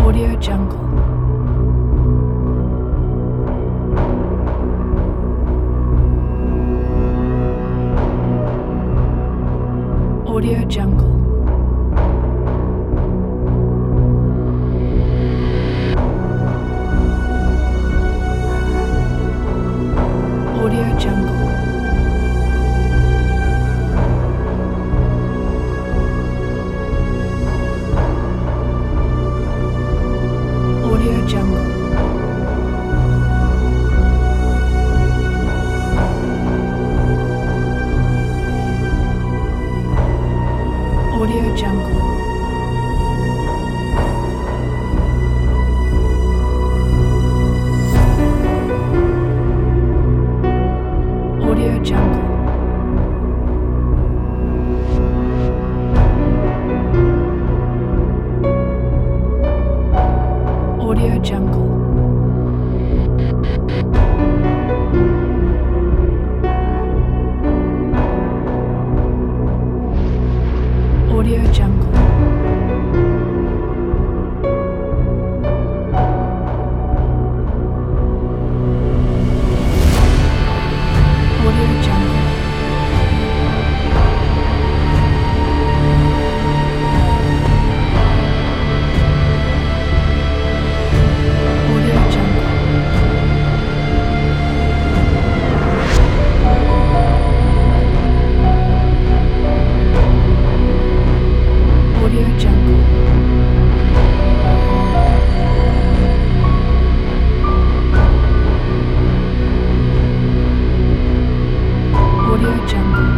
Audio Jungle. Audio Jungle. Audio Jungle. Audio Jungle. Audio Jungle. Audio Jungle. Audio Jungle. Audio Jungle. Audio Jungle. Audio Jungle. Audio Jungle. Audio Jungle.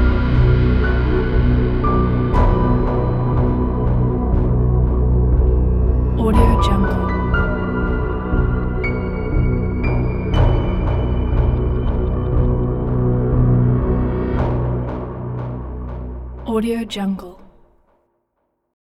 Audio Jungle. Audio Jungle.